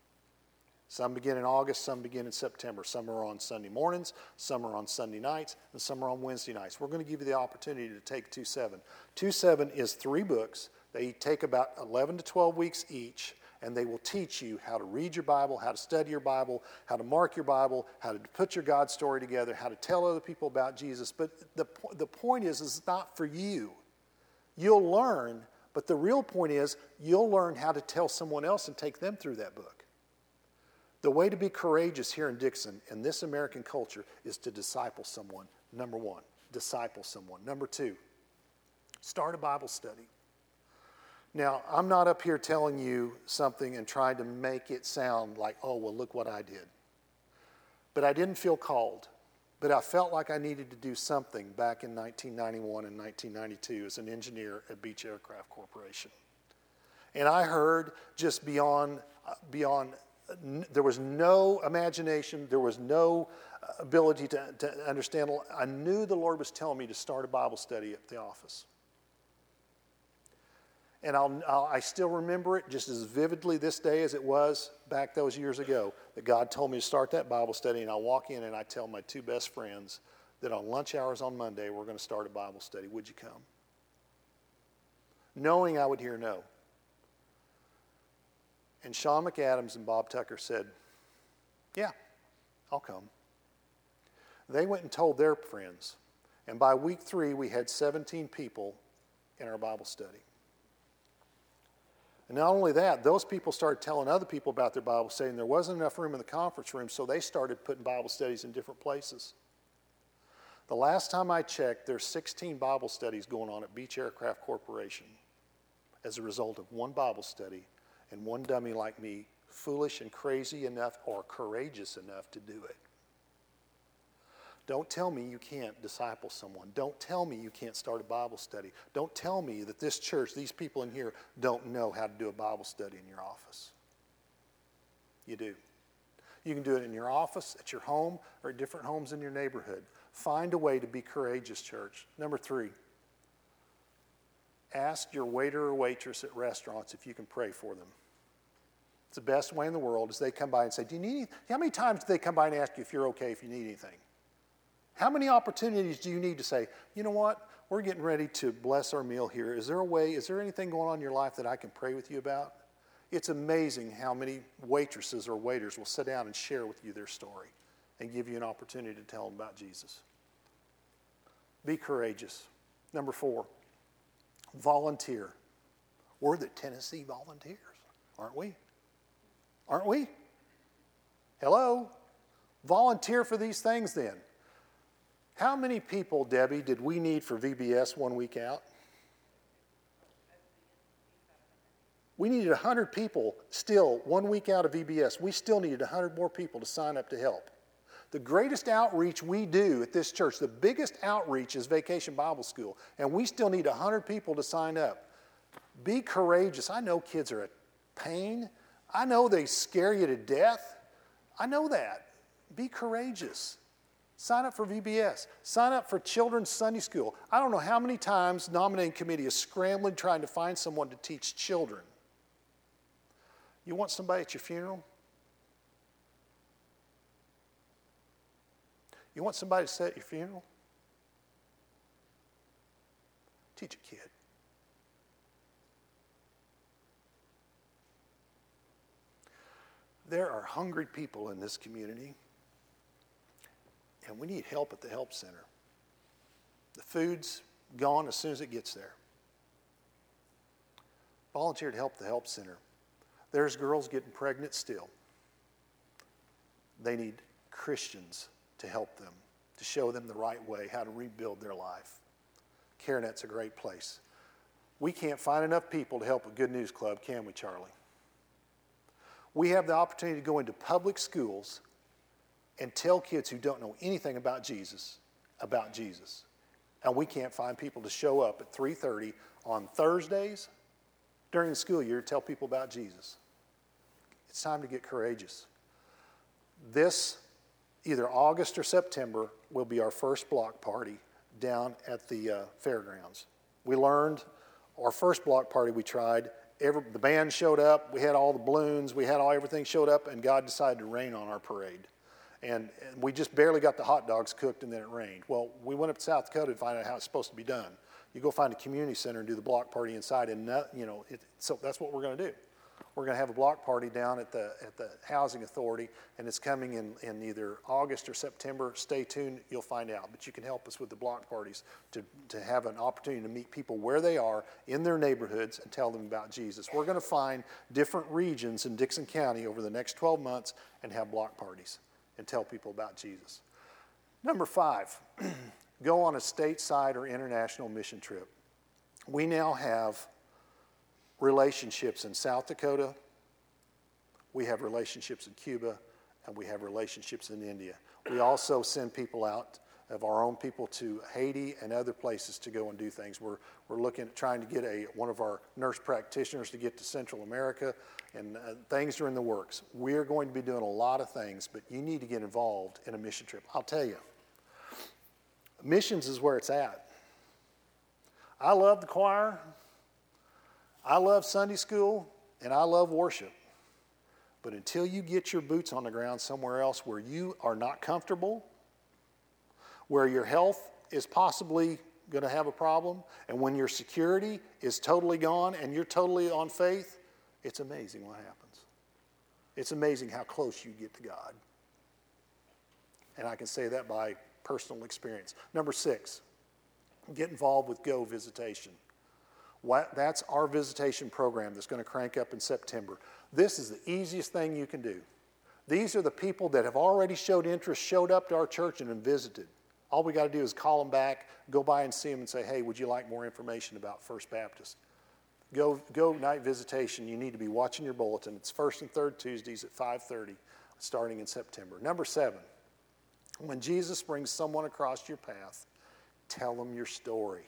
Some begin in August, some begin in September. Some are on Sunday mornings, some are on Sunday nights, and some are on Wednesday nights. We're going to give you the opportunity to take two seven. two seven is three books. They take about eleven to twelve weeks each, and they will teach you how to read your Bible, how to study your Bible, how to mark your Bible, how to put your God story together, how to tell other people about Jesus. But the, the point is, it's not for you. You'll learn, but the real point is you'll learn how to tell someone else and take them through that book. The way to be courageous here in Dixon, in this American culture, is to disciple someone. Number one, disciple someone. Number two, start a Bible study. Now, I'm not up here telling you something and trying to make it sound like, oh, well, look what I did. But I didn't feel called. But I felt like I needed to do something back in nineteen ninety-one and nineteen ninety-two as an engineer at Beech Aircraft Corporation. And I heard just beyond, beyond, there was no imagination, there was no ability to, to understand. I knew the Lord was telling me to start a Bible study at the office. And I'll, I'll, I still remember it just as vividly this day as it was back those years ago, that God told me to start that Bible study, and I walk in and I tell my two best friends that on lunch hours on Monday we're going to start a Bible study. Would you come? Knowing I would hear no. And Sean McAdams and Bob Tucker said, yeah, I'll come. They went and told their friends, and by week three we had seventeen people in our Bible study. And not only that, those people started telling other people about their Bible study, and there wasn't enough room in the conference room, so they started putting Bible studies in different places. The last time I checked, there's sixteen Bible studies going on at Beech Aircraft Corporation as a result of one Bible study and one dummy like me, foolish and crazy enough or courageous enough to do it. Don't tell me you can't disciple someone. Don't tell me you can't start a Bible study. Don't tell me that this church, these people in here, don't know how to do a Bible study in your office. You do. You can do it in your office, at your home, or at different homes in your neighborhood. Find a way to be courageous, church. Number three, ask your waiter or waitress at restaurants if you can pray for them. It's the best way in the world is they come by and say, do you need anything? How many times do they come by and ask you if you're okay if you need anything? How many opportunities do you need to say, you know what, we're getting ready to bless our meal here. Is there a way, is there anything going on in your life that I can pray with you about? It's amazing how many waitresses or waiters will sit down and share with you their story and give you an opportunity to tell them about Jesus. Be courageous. Number four, volunteer. We're the Tennessee Volunteers, aren't we? Aren't we? Hello? Volunteer for these things then. How many people, Debbie, did we need for V B S one week out? We needed one hundred people still one week out of V B S. We still needed one hundred more people to sign up to help. The greatest outreach we do at this church, the biggest outreach is Vacation Bible School, and we still need one hundred people to sign up. Be courageous. I know kids are a pain. I know they scare you to death. I know that. Be courageous. Sign up for V B S. Sign up for Children's Sunday School. I don't know how many times nominating committee is scrambling trying to find someone to teach children. You want somebody at your funeral? You want somebody to sit at your funeral? Teach a kid. There are hungry people in this community, and we need help at the Help Center. The food's gone as soon as it gets there. Volunteer to help the Help Center. There's girls getting pregnant still. They need Christians to help them, to show them the right way, how to rebuild their life. CareNet's a great place. We can't find enough people to help a Good News Club, can we, Charlie? We have the opportunity to go into public schools and tell kids who don't know anything about Jesus, about Jesus. And we can't find people to show up at three thirty on Thursdays during the school year to tell people about Jesus. It's time to get courageous. This, either August or September, will be our first block party down at the uh, fairgrounds. We learned, our first block party we tried, every, the band showed up, we had all the balloons, we had all everything showed up, and God decided to rain on our parade. And, and we just barely got the hot dogs cooked, and then it rained. Well, we went up to South Dakota to find out how it's supposed to be done. You go find a community center and do the block party inside, and not, you know, it, so that's what we're going to do. We're going to have a block party down at the at the Housing Authority, and it's coming in, in either August or September. Stay tuned, you'll find out. But you can help us with the block parties to, to have an opportunity to meet people where they are in their neighborhoods and tell them about Jesus. We're going to find different regions in Dixon County over the next twelve months and have block parties and tell people about Jesus. Number five, go on a stateside or international mission trip. We now have relationships in South Dakota, we have relationships in Cuba, and we have relationships in India. We also send people out of our own people to Haiti and other places to go and do things. We're, we're looking at trying to get a, one of our nurse practitioners to get to Central America, and uh, things are in the works. We're going to be doing a lot of things, but you need to get involved in a mission trip. I'll tell you, missions is where it's at. I love the choir. I love Sunday school, and I love worship. But until you get your boots on the ground somewhere else where you are not comfortable, where your health is possibly going to have a problem, and when your security is totally gone and you're totally on faith, it's amazing what happens. It's amazing how close you get to God. And I can say that by personal experience. Number six, get involved with Go Visitation. What, that's our visitation program that's going to crank up in September. This is the easiest thing you can do. These are the people that have already showed interest, showed up to our church and been visited. All we got to do is call them back, go by and see them and say, hey, would you like more information about First Baptist? Go, go night visitation. You need to be watching your bulletin. It's first and third Tuesdays at five thirty, starting in September. Number seven, when Jesus brings someone across your path, tell them your story.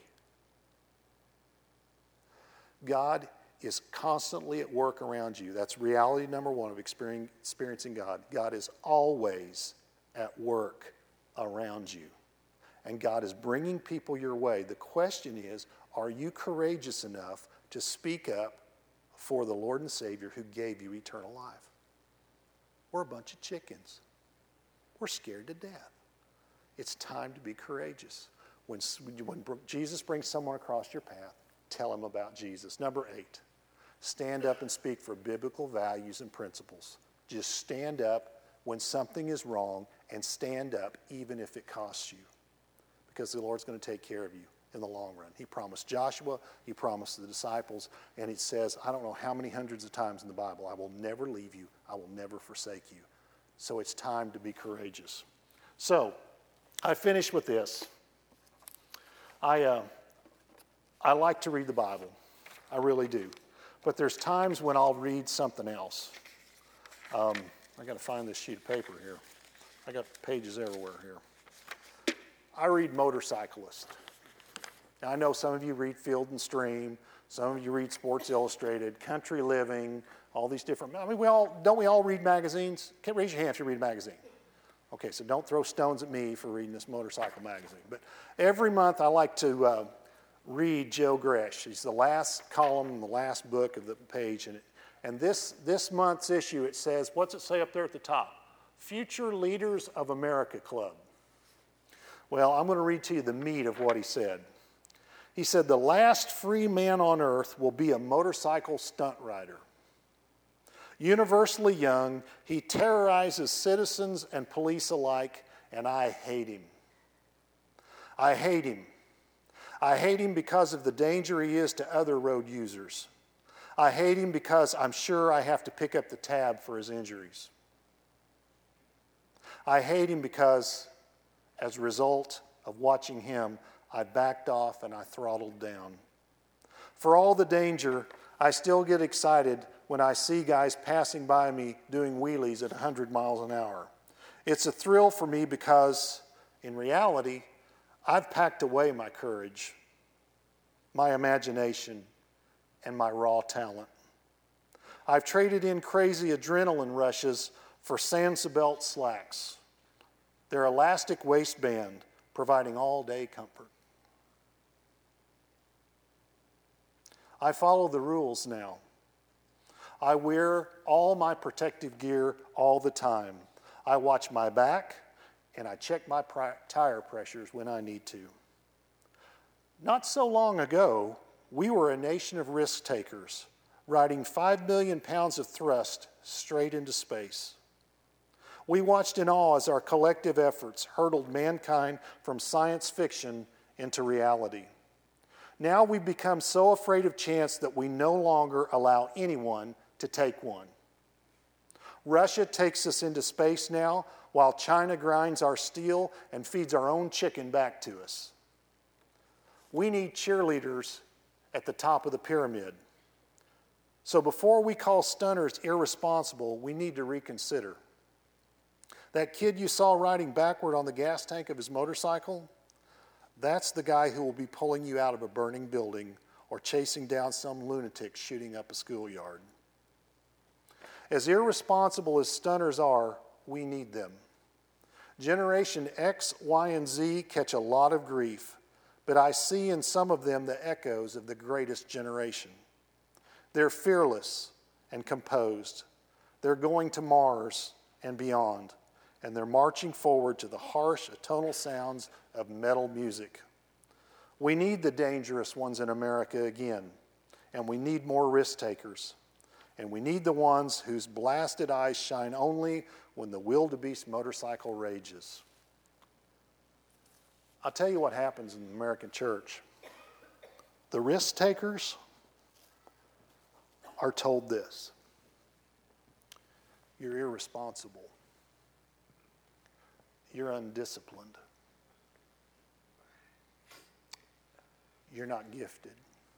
God is constantly at work around you. That's reality number one of experiencing God. God is always at work around you. And God is bringing people your way. The question is, are you courageous enough to speak up for the Lord and Savior who gave you eternal life? We're a bunch of chickens. We're scared to death. It's time to be courageous. When, when Jesus brings someone across your path, tell them about Jesus. Number eight, stand up and speak for biblical values and principles. Just stand up when something is wrong, and stand up even if it costs you, because the Lord's going to take care of you in the long run. He promised Joshua, he promised the disciples, and he says, I don't know how many hundreds of times in the Bible, I will never leave you, I will never forsake you. So it's time to be courageous. So, I finish with this. I, uh, I like to read the Bible. I really do. But there's times when I'll read something else. Um, I got to find this sheet of paper here. I got pages everywhere here. I read Motorcyclist. Now, I know some of you read Field and Stream, some of you read Sports Illustrated, Country Living, all these different, I mean, we all, don't we all read magazines? Can't raise your hand if you read a magazine. Okay, so don't throw stones at me for reading this motorcycle magazine. But every month I like to uh, read Joe Gresh. He's the last column, the last book of the page. And, it, and this, this month's issue, it says, what's it say up there at the top? Future Leaders of America Club. Well, I'm going to read to you the meat of what he said. He said, the last free man on earth will be a motorcycle stunt rider. Universally young, he terrorizes citizens and police alike, and I hate him. I hate him. I hate him because of the danger he is to other road users. I hate him because I'm sure I have to pick up the tab for his injuries. I hate him because, as a result of watching him, I backed off and I throttled down. For all the danger, I still get excited when I see guys passing by me doing wheelies at one hundred miles an hour. It's a thrill for me because, in reality, I've packed away my courage, my imagination, and my raw talent. I've traded in crazy adrenaline rushes for Sansabelt slacks, their elastic waistband providing all-day comfort. I follow the rules now. I wear all my protective gear all the time. I watch my back, and I check my pri- tire pressures when I need to. Not so long ago, we were a nation of risk takers, riding five million pounds of thrust straight into space. We watched in awe as our collective efforts hurtled mankind from science fiction into reality. Now we've become so afraid of chance that we no longer allow anyone to take one. Russia takes us into space now, while China grinds our steel and feeds our own chicken back to us. We need cheerleaders at the top of the pyramid. So before we call stunners irresponsible, we need to reconsider. That kid you saw riding backward on the gas tank of his motorcycle, that's the guy who will be pulling you out of a burning building or chasing down some lunatic shooting up a schoolyard. As irresponsible as stunners are, we need them. Generation X, Y, and Z catch a lot of grief, but I see in some of them the echoes of the greatest generation. They're fearless and composed. They're going to Mars and beyond, and they're marching forward to the harsh, atonal sounds of metal music. We need the dangerous ones in America again, and we need more risk takers. And we need the ones whose blasted eyes shine only when the wildebeest motorcycle rages. I'll tell you what happens in the American church. The risk takers are told this: you're irresponsible. You're undisciplined. You're not gifted.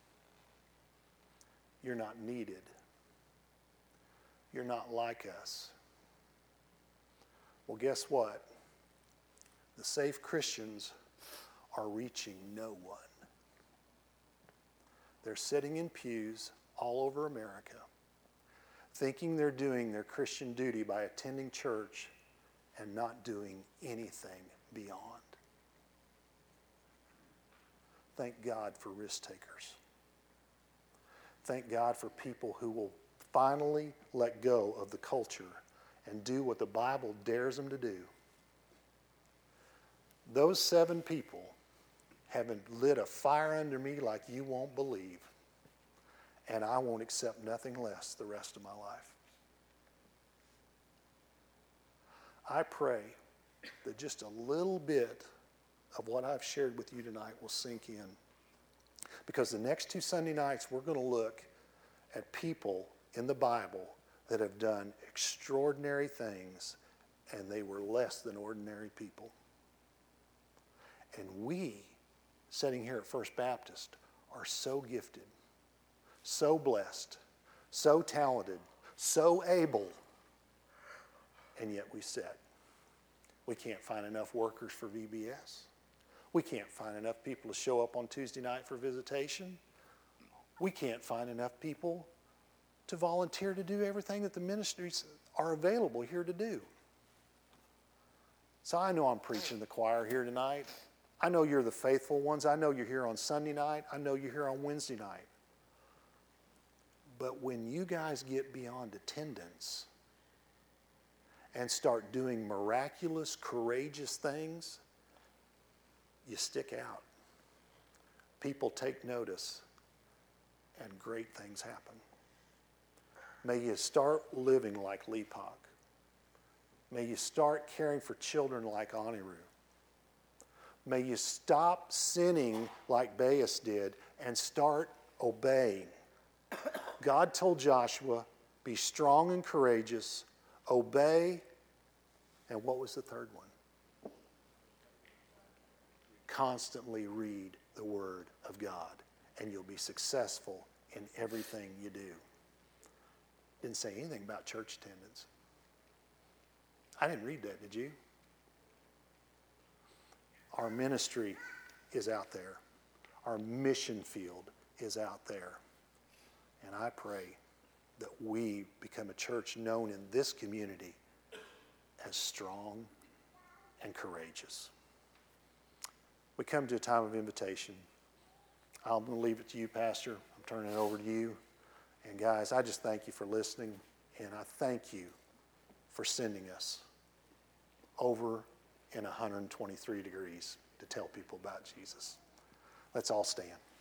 You're not needed. You're not like us. Well, guess what? The safe Christians are reaching no one. They're sitting in pews all over America, thinking they're doing their Christian duty by attending church and not doing anything beyond. Thank God for risk takers. Thank God for people who will finally let go of the culture and do what the Bible dares them to do. Those seven people have lit a fire under me like you won't believe, and I won't accept nothing less the rest of my life. I pray that just a little bit of what I've shared with you tonight will sink in, because the next two Sunday nights we're going to look at people in the Bible that have done extraordinary things, and they were less than ordinary people. And we, sitting here at First Baptist, are so gifted, so blessed, so talented, so able, and yet we sit. We can't find enough workers for V B S. We can't find enough people to show up on Tuesday night for visitation. We can't find enough people to volunteer to do everything that the ministries are available here to do. So I know I'm preaching the choir here tonight. I know you're the faithful ones. I know you're here on Sunday night. I know you're here on Wednesday night. But when you guys get beyond attendance and start doing miraculous, courageous things, you stick out. People take notice, and great things happen. May you start living like Lepak. May you start caring for children like Aniru. May you stop sinning like Baas did and start obeying. God told Joshua, be strong and courageous, obey, and what was the third one? Constantly read the Word of God, and you'll be successful in everything you do. Didn't say anything about church attendance. I didn't read that, did you? Our ministry is out there. Our mission field is out there. And I pray that we become a church known in this community as strong and courageous. We come to a time of invitation. I'm going to leave it to you, Pastor. I'm turning it over to you. And guys, I just thank you for listening, and I thank you for sending us over in one hundred twenty-three degrees to tell people about Jesus. Let's all stand.